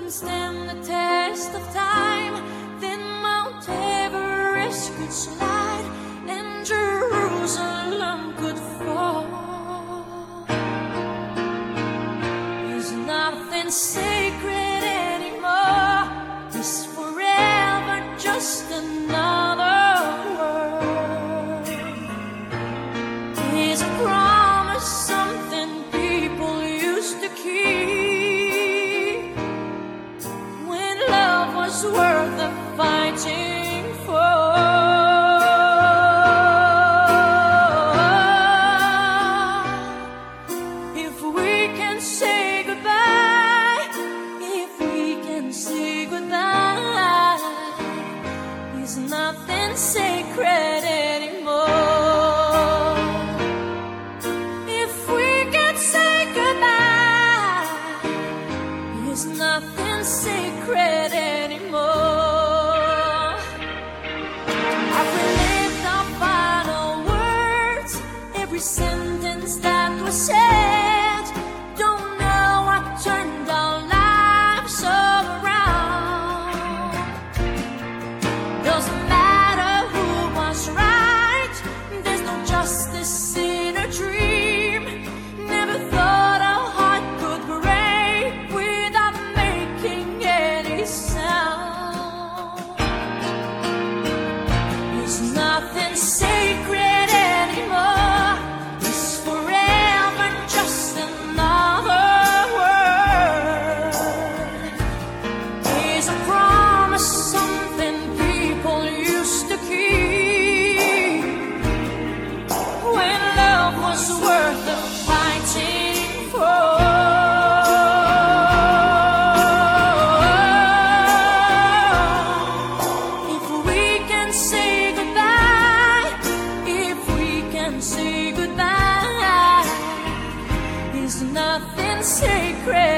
couldn't stand the test of time, then Mount Everest could slide and Jerusalem could fall. There's nothing sacred anymore. It's forever just another word. It's a promise, something people used to keep when love was worth the fighting for. If we can say goodbye, if we can say goodbye, there's nothing sacred anymore. If we can say goodbye, there's nothing sacred anymore. I've relived our final words, every sentence that was said. Don't know what turned our lives around. Doesn't matter who was right, there's no justice in a dream. Never thought a heart could break without making any sound. There's nothing sacred anymore. It's forever just another word. It's a promise, something people used to keep when love was worth the fighting for. If we can say goodbye, if we can say goodbye, there's nothing sacred